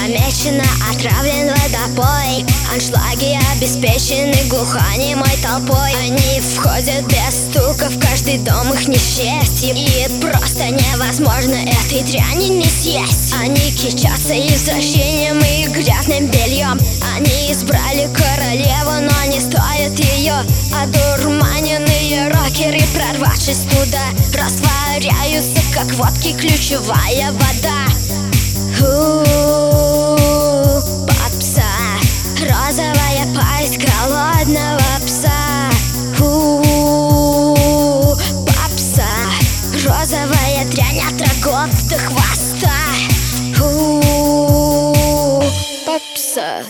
замечено, отравлен водопой. Аншлаги обеспечены глухонемой толпой. Они входят без стука в каждый дом, их несчастье, и просто невозможно этой дряни не съесть. Они кичатся извращением и грязным бельем. Они избрали королеву, но не стоит ее. Одурманенные рокеры, прорвавшись туда, растворяются, как водки ключевая вода. Попса, розовая пасть голодного пса. Попса, розовая дрянь от рогов до хвоста. Попса.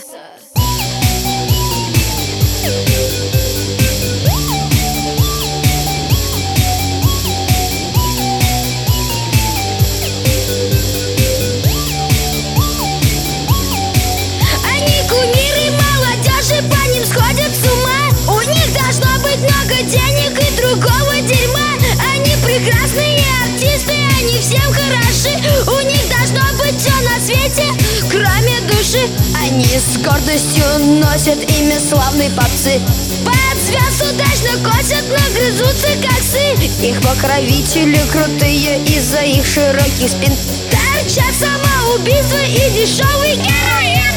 Сходят с ума, у них должно быть много денег и другого дерьма. Они прекрасные артисты, они всем хороши. У них должно быть все на свете, кроме души. Они с гордостью носят имя славной попсы. Под звезд удачно косят, но грызутся как сы. Их покровители крутые из-за их широких спин. Торчат самоубийство и дешевый героин.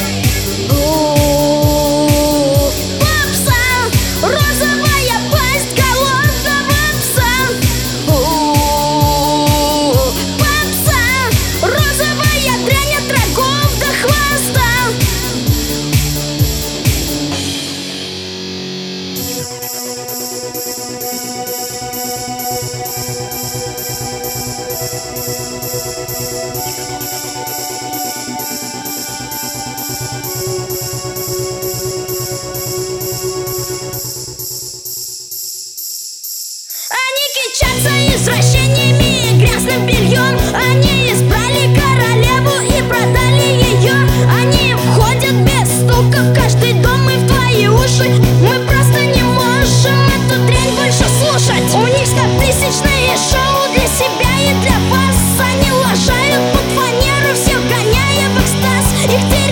Розовая пасть голодного пса. Попса, розовая дрянь от рогов до хвоста. Кичатся извращениями и грязным бельем. Они избрали королеву и продали ее. Они входят без стука в каждый дом и в твои уши. Мы просто не можем эту дрянь больше слушать. У них 100-тысячные шоу для себя и для вас. Они лажают под фанеру, всех гоняя в экстаз. Их